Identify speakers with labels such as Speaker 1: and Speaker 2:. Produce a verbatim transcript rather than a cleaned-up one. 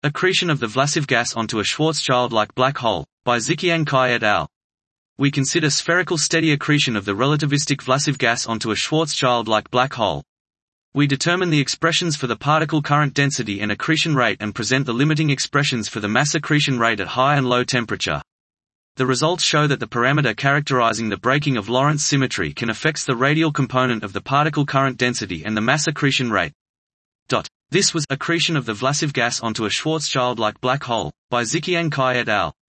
Speaker 1: Accretion of the Vlasov gas onto a Schwarzschild-like black hole, by Ziqiang Kai et al. We consider spherical steady accretion of the relativistic Vlasov gas onto a Schwarzschild-like black hole. We determine the expressions for the particle current density and accretion rate and present the limiting expressions for the mass accretion rate at high and low temperature. The results show that the parameter characterizing the breaking of Lorentz symmetry can affect the radial component of the particle current density and the mass accretion rate. This was Accretion of the Vlasov gas onto a Schwarzschild-like black hole, by Ziqiang Kai et al.